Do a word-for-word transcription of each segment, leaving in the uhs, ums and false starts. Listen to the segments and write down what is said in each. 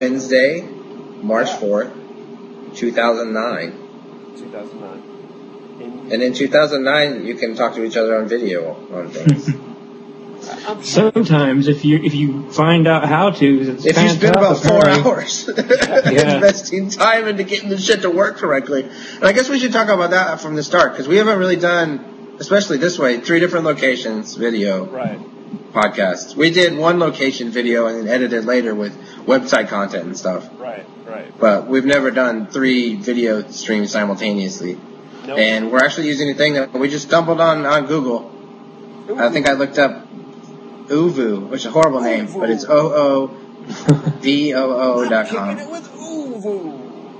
Wednesday, March fourth, two thousand nine. two thousand nine. In- and in two thousand nine, you can talk to each other on video on things. Sometimes, if you if you find out how to, it's if you spend about four apparently. hours investing time into getting the shit to work correctly. And I guess we should talk about that from the start, because we haven't really done, especially this way, three different locations video right. podcasts. We did one location video and then edited later with website content and stuff. Right, right. But we've never done three video streams simultaneously. Nope. And we're actually using a thing that we just stumbled on on Google. Ooh. I think I looked up Oovu, which is a horrible name, Oovu. But it's O O V O O dot com. Kicking it with Oovu.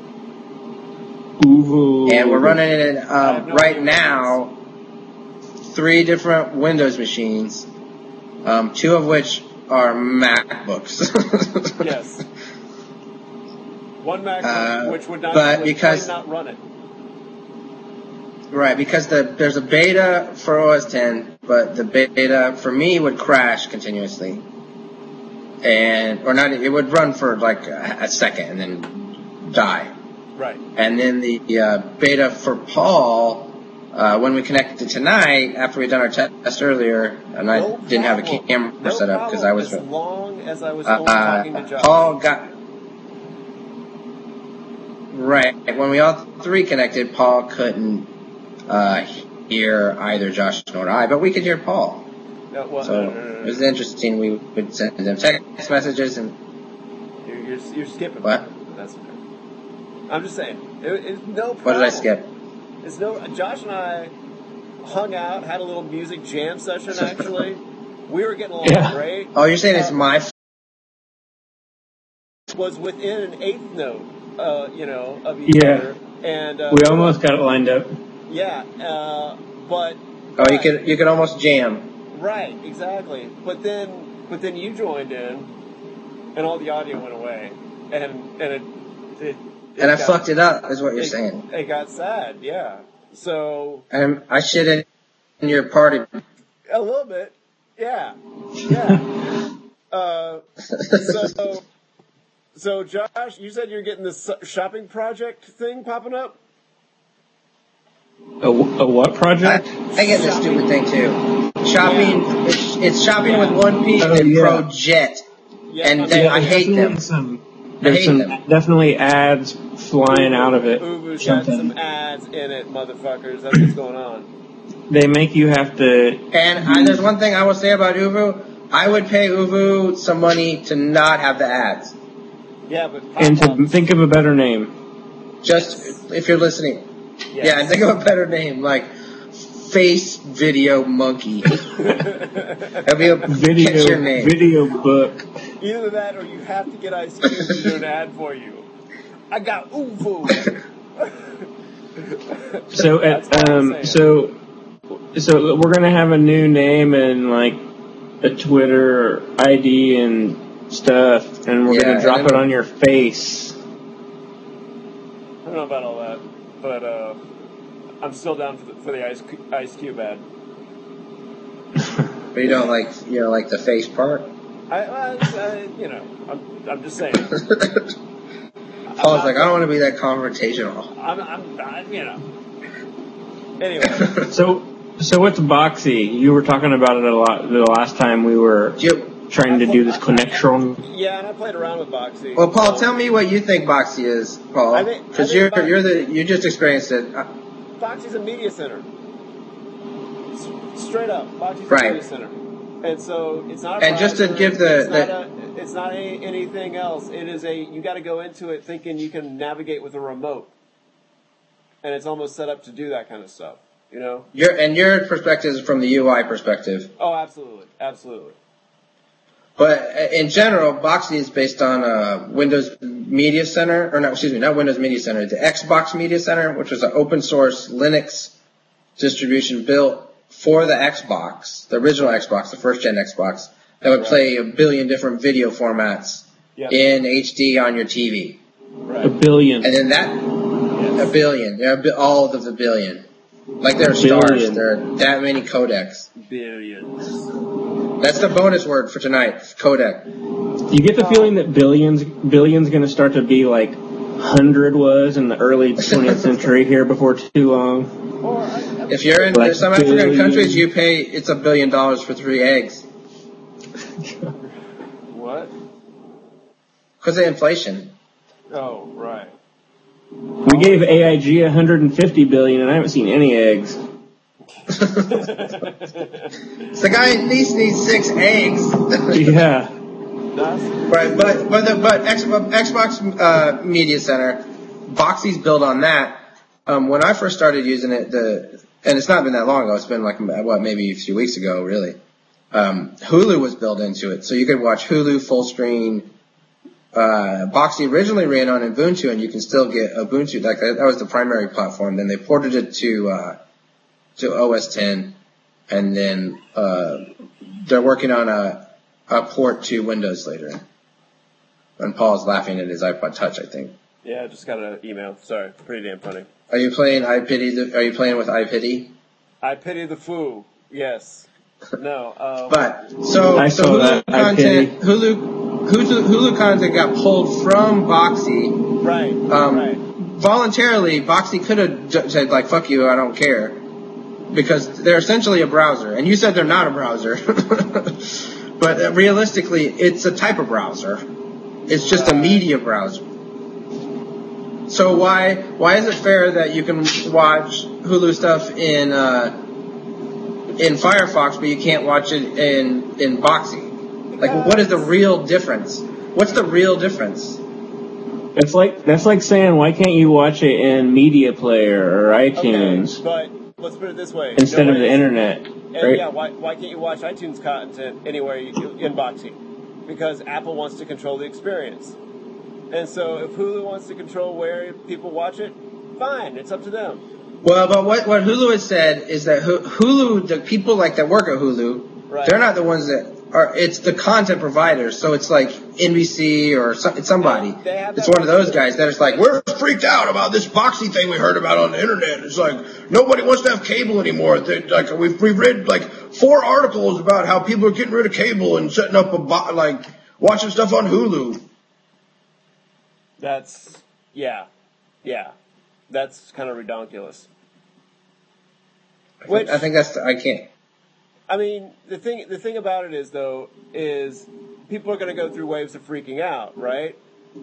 Oovu. And we're running it uh, no right now, three different Windows machines, um, two of which are MacBooks. Yes. One MacBook, uh, which would not, but would because, not run it. Right, because the there's a beta for O S ten, but the beta for me would crash continuously, and or not. It would run for like a, a second and then die. Right. And then the uh, beta for Paul, uh, when we connected tonight after we'd done our test earlier, and I no didn't have a problem. camera no set up because I was. As long as I was uh, only talking to Josh. Paul got. Right. When we all three connected, Paul couldn't. Uh, hear either Josh nor I, but we could hear Paul. No, well, so no, no, no, no. it was interesting. We would send them text messages and. You're, you're, you're skipping. What? That's okay. I'm just saying. It, it's no problem. What did I skip? It's no. Josh and I hung out, had a little music jam session. Actually, we were getting along yeah. great. Oh, you're saying uh, it's my. F- was within an eighth note, uh, you know, of each yeah. other, and uh, we almost got it lined up. Yeah, uh, but oh, right. you could you could almost jam. Right, exactly. But then, but then you joined in, and all the audio went away, and and it, it, it and I got, fucked it up. Is what you're it, saying? It got sad, yeah. So and I shit in, in your party. A little bit, yeah, yeah. uh, so, so Josh, you said you're getting this shopping project thing popping up. A, a what project? I, I get this stupid thing too. Shopping, yeah. it's, it's shopping yeah. with one P oh, and yeah. Project, yeah, and okay. I hate them. Some, I hate some them. Definitely ads flying Uvu, out of it. Uvu's got some ads in it, motherfuckers. That's what's going on. They make you have to. And I, there's one thing I will say about Uvu. I would pay Uvu some money to not have the ads. Yeah, but and to think of a better name. Just if you're listening. Yes. Yeah, and think of a better name, like Face Video Monkey. That'd be a video, catchier name. Video book. Either that or you have to get Ice Cube to do an ad for you. I got Uvu. so, at, um, so, so we're gonna have a new name and like a Twitter I D and stuff, and we're yeah, gonna drop it on your face. I don't know about all that. But uh, I'm still down for the, for the Ice, Ice Cube ad. But you don't like you know like the face part. I, I, I you know, I'm I'm just saying. Paul's like, I don't want to be that confrontational. I'm, I'm, I, you know. Anyway. so so what's Boxy? You were talking about it a lot the last time we were you, trying to do this connection. Yeah, and I played around with Boxy. Well, Paul, tell me what you think Boxy is, Paul, because you're Boxy, you're the you just experienced it. Boxy's a media center, straight up. Boxy's right. a media center, and so it's not. A and just to give the, it's the not, a, it's not a, anything else. It is a you got to go into it thinking you can navigate with a remote, and it's almost set up to do that kind of stuff. You know. Your and your perspective is from the U I perspective. Oh, absolutely, absolutely. But in general, Boxy is based on uh, Windows Media Center, or not, excuse me, not Windows Media Center, the Xbox Media Center, which was an open source Linux distribution built for the Xbox, the original Xbox, the first gen Xbox, that would right. play a billion different video formats yep. in H D on your T V. Right. A billion. And then that, yes. a billion, yeah, all of the billion. Like there are stars, there are that many codecs. Billions. That's the bonus word for tonight, codec. You get the feeling that billions, billions going to start to be like hundred was in the early twentieth century here before too long. If you're in like some African billion. countries, you pay, it's a billion dollars for three eggs. What? Because of inflation. Oh, right. We gave A I G one hundred fifty billion, and I haven't seen any eggs. So the guy at least needs six eggs. Yeah. Right, but but the, but Xbox uh, Media Center, Boxy's built on that. Um, when I first started using it, the and it's not been that long ago. It's been like what maybe a few weeks ago, really. Um, Hulu was built into it, so you could watch Hulu full screen. Uh, Boxy originally ran on Ubuntu, and you can still get Ubuntu. Like that, that was the primary platform. Then they ported it to uh, to O S ten, and then uh, they're working on a, a port to Windows later. And Paul's laughing at his iPod Touch, I think. Yeah, I just got an email. Sorry, pretty damn funny. Are you playing I Pity? The, are you playing with I Pity? I Pity the Foo. Yes. No. Um, but so I so saw Hulu that. content Hulu. Hulu, Hulu content got pulled from Boxy. Right, um, right. Voluntarily, Boxy could have said, like, fuck you, I don't care. Because they're essentially a browser. And you said they're not a browser. But uh, realistically, it's a type of browser. It's just right. a media browser. So why why is it fair that you can watch Hulu stuff in uh, in Firefox, but you can't watch it in, in Boxy? Like, what is the real difference? What's the real difference? It's like that's like saying, why can't you watch it in Media Player or iTunes? Okay, but let's put it this way: instead no of the internet, and right? Yeah, why why can't you watch iTunes content anywhere you, in Boxy? Because Apple wants to control the experience, and so if Hulu wants to control where people watch it, fine, it's up to them. Well, but what what Hulu has said is that Hulu, the people like that work at Hulu, right. they're not the ones that. Or it's the content providers, so it's like N B C or some, it's somebody. It's one of those guys that is like, we're freaked out about this Boxy thing we heard about on the internet. It's like nobody wants to have cable anymore. They, like we've we've read like four articles about how people are getting rid of cable and setting up a bo- like watching stuff on Hulu. That's yeah, yeah, that's kind of redonkulous. I think, Which I think that's the, I can't. I mean, the thing the thing about it is, though, is people are going to go through waves of freaking out, right?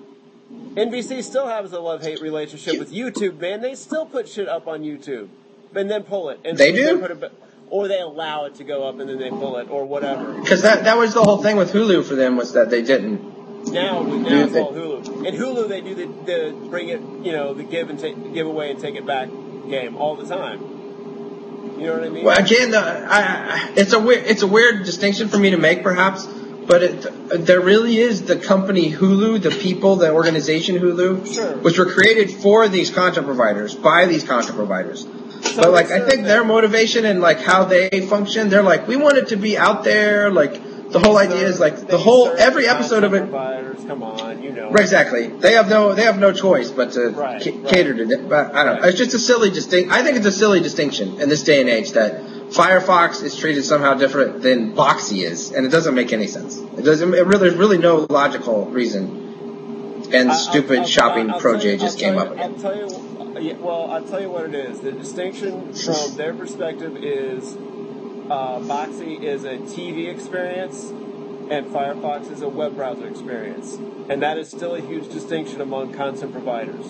N B C still has a love-hate relationship with YouTube, man. They still put shit up on YouTube and then pull it. And they do? Put it, or they allow it to go up and then they pull it, or whatever. Because that, that was the whole thing with Hulu for them, was that they didn't. Now, now it's all Hulu. In Hulu, they do the, the bring it, you know, the give and take, give away and take it back game all the time. You know what I mean? Well, again, the, I, it's a weird, it's a weird distinction for me to make, perhaps, but it, there really is the company Hulu, the people, the organization Hulu, sure. which were created for these content providers, by these content providers. So but like, I think their motivation and like how they function, they're like, we want it to be out there, like. The whole idea is like the whole every episode of it. Providers, come on, you know. Right, exactly. They have no they have no choice but to right, c- right. cater to it. But I don't right. know. It's just a silly distinct. I think it's a silly distinction in this day and age that Firefox is treated somehow different than Boxy is, and it doesn't make any sense. It doesn't. It really, there's really no logical reason. And I, stupid I'll, I'll, shopping I'll Pro J you, just I'll came you, up again. I'll tell you. Yeah, well, I'll tell you what it is. The distinction from their perspective is uh, Boxy is a T V experience. And Firefox is a web browser experience. And that is still a huge distinction among content providers.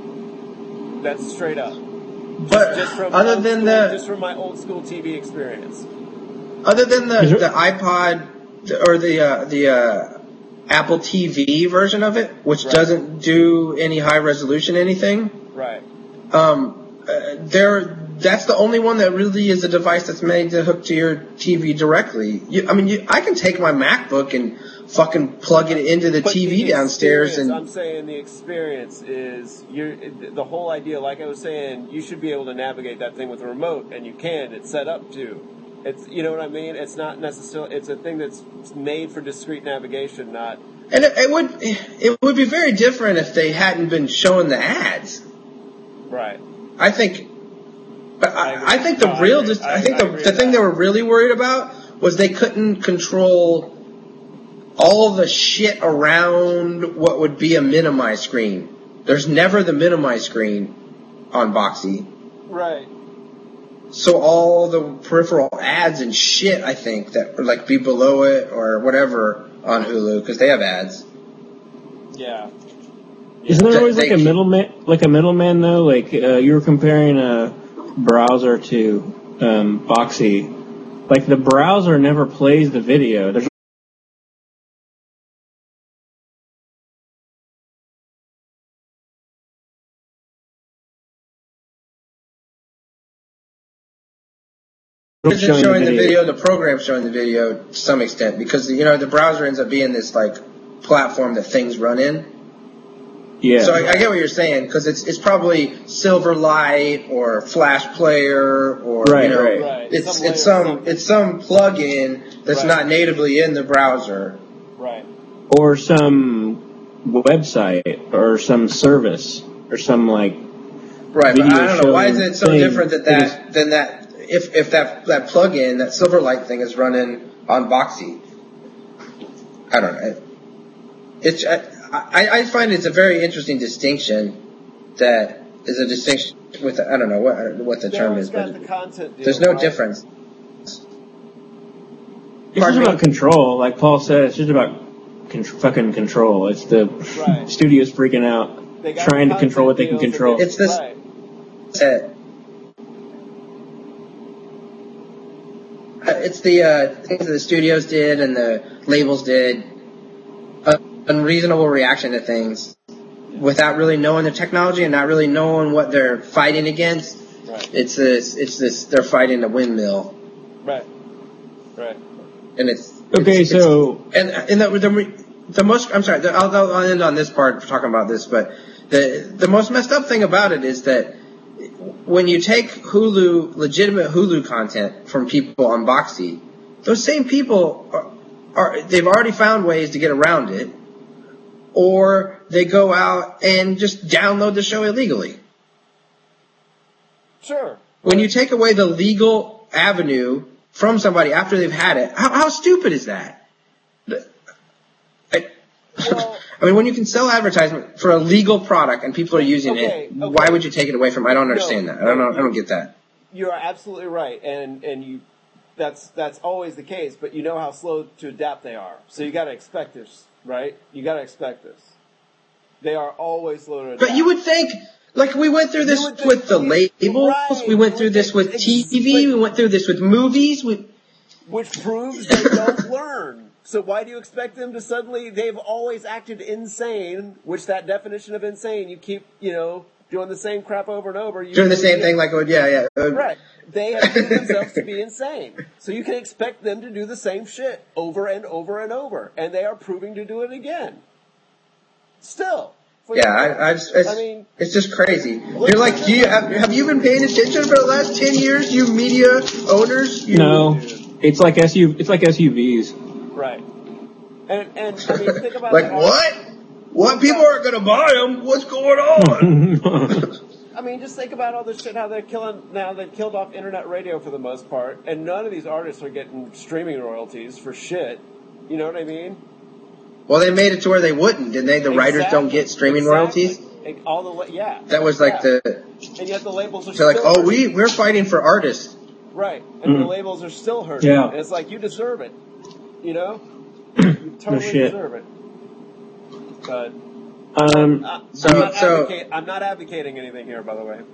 That's straight up. Just, but just from other than school, the... Just from my old school T V experience. Other than the, the iPod or the uh, the uh, Apple T V version of it, which right. doesn't do any high resolution anything. Right. Um, uh, there... That's the only one that really is a device that's made to hook to your T V directly. You, I mean, you, I can take my MacBook and fucking plug it into the but T V the downstairs. And I'm saying the experience is you're, the whole idea. Like I was saying, you should be able to navigate that thing with a remote, and you can. It's set up to. It's you know what I mean. It's not necessarily. It's a thing that's made for discrete navigation, not. And it, it would it would be very different if they hadn't been showing the ads. Right. I think. But I, I think the no, real, I, just, I, I think I the, the thing they were really worried about was they couldn't control all the shit around what would be a minimize screen. There's never the minimize screen on Boxee. Right. So all the peripheral ads and shit, I think, that would like be below it or whatever on Hulu, because they have ads. Yeah. Isn't there always like a middleman, like a middleman though? Like uh, you were comparing a browser to um, Boxee. Like the browser never plays the video. There's It's showing, showing the video. the video, the program's showing the video to some extent, because, you know, the browser ends up being this, like, platform that things run in. Yeah. So I, I get what you're saying, because it's it's probably Silverlight or Flash Player or, right, you know, right. Right. it's some it's some it's some plug-in that's right. not natively in the browser. Right. Or some website or some service or some, like, right, but I don't know, why is it so thing. different that that than that if if that that plug-in, that Silverlight thing is running on Boxee? I don't know. It's I, I I find it's a very interesting distinction that is a distinction with the, I don't know what what the They term always is, got but the content deal, there's no right? difference. It's just about control, like Paul said. It's just about con- fucking control. It's the Right. studio's freaking out, They got trying the to control what they can content control. deals It's this. Right. Uh, it's the uh, things that the studios did and the labels did. Uh, unreasonable reaction to things without really knowing the technology and not really knowing what they're fighting against. Right. It's this. It's this. They're fighting a windmill. Right. Right. And it's Okay, it's, so it's, and and the, the the most I'm sorry, the, I'll, I'll end on this part for talking about this, but the the most messed up thing about it is that when you take Hulu, legitimate Hulu content from people on Boxee, those same people are, are they've already found ways to get around it, or they go out and just download the show illegally. Sure. When you take away the legal avenue from somebody after they've had it, how, how stupid is that? I, Well, I mean, when you can sell advertisement for a legal product and people are using okay, it, okay. why would you take it away from? I don't understand No, that. I don't no, know. I don't get that. You are absolutely right, and and you, that's that's always the case. But you know how slow to adapt they are, so you got to expect this, right? You got to expect this. They are always slow to adapt. But you would think, like we went through this You would think- with the labels, right, we went you through would this think with T V, ex- we went through this with movies. We, which proves they don't learn. So why do you expect them to suddenly? They've always acted insane, which that definition of insane, you keep, you know, doing the same crap over and over. You doing the same you- thing, like it would, yeah, yeah. Uh, Right. They have proven themselves to be insane. So you can expect them to do the same shit over and over and over. And they are proving to do it again. Still. For Yeah, the- I, I just, it's, I mean, it's just crazy. You're like, do you have, have you been paying attention for the last ten years, you media owners? You, no, it's like S U. It's like S U Vs. right. And, and I mean, think about like the- what? What? People aren't going to buy them? What's going on? I mean, just think about all this shit, how they're killing, now they've killed off internet radio for the most part, and none of these artists are getting streaming royalties for shit. You know what I mean? Well, they made it to where they wouldn't, didn't they? The writers Exactly. don't get streaming Exactly. royalties? And all the, la- yeah. That was like Yeah. the, And yet the labels are they're like, still oh, we, we're fighting for artists. Right. And the Mm. labels are still hurting. Yeah. And it's like, you deserve it. You know? You totally shit. deserve it. But Um, uh, So- I'm, not so- advocate, I'm not advocating anything here, by the way.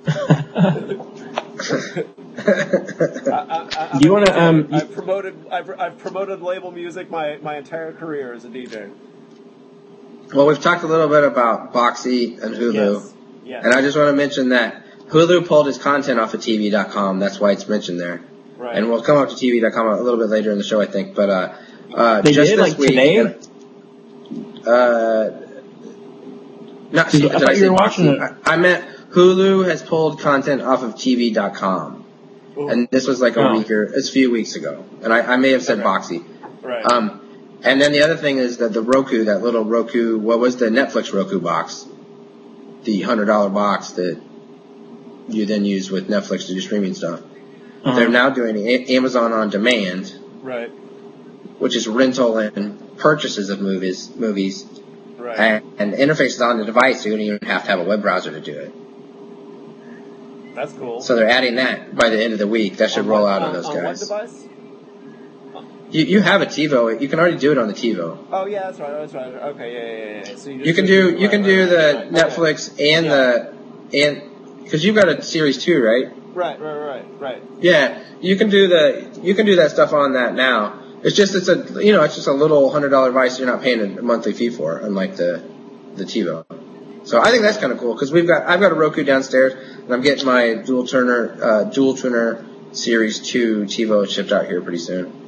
I, I, I, Do you want to? Um, I've promoted I've, I've promoted label music my, my entire career as a D J. Well, we've talked a little bit about Boxee and Hulu. Yes. Yes. And I just want to mention that Hulu pulled its content off of T V dot com. That's why it's mentioned there. Right. And we'll come up to T V dot com a little bit later in the show, I think. But uh, uh, They just did, this like, week, today? Uh, not, I did thought I you say were watching Boxee? it. I, I meant Hulu has pulled content off of T V dot com. Ooh. And this was like a Oh. week or it's a few weeks ago. And I, I may have said Okay. Boxee. Right. Um, and then the other thing is that the Roku, that little Roku, what was the Netflix Roku box? The one hundred dollars box that you then use with Netflix to do streaming stuff. uh-huh. They're now doing a- Amazon On Demand, Right. Which is rental and purchases of movies. Movies. Right. And, and the interface is on the device, so you don't even have to have a web browser to do it. That's cool. So they're adding that by the end of the week. That should on roll what, out on, on those on guys. What device? You you have a TiVo. You can already do it on the TiVo. Oh yeah, that's right. That's right. Okay, yeah, yeah, yeah. So you, just you can do you right, can right, do right, the right, Netflix okay. and yeah. the and because you've got a Series two, right? Right, right, right, right. Yeah, you can do the you can do that stuff on that now. It's just it's a you know it's just a little hundred dollar device you're not paying a monthly fee for, unlike the the TiVo. So I think that's kind of cool because we've got I've got a Roku downstairs and I'm getting my dual tuner uh, dual tuner Series two TiVo shipped out here pretty soon.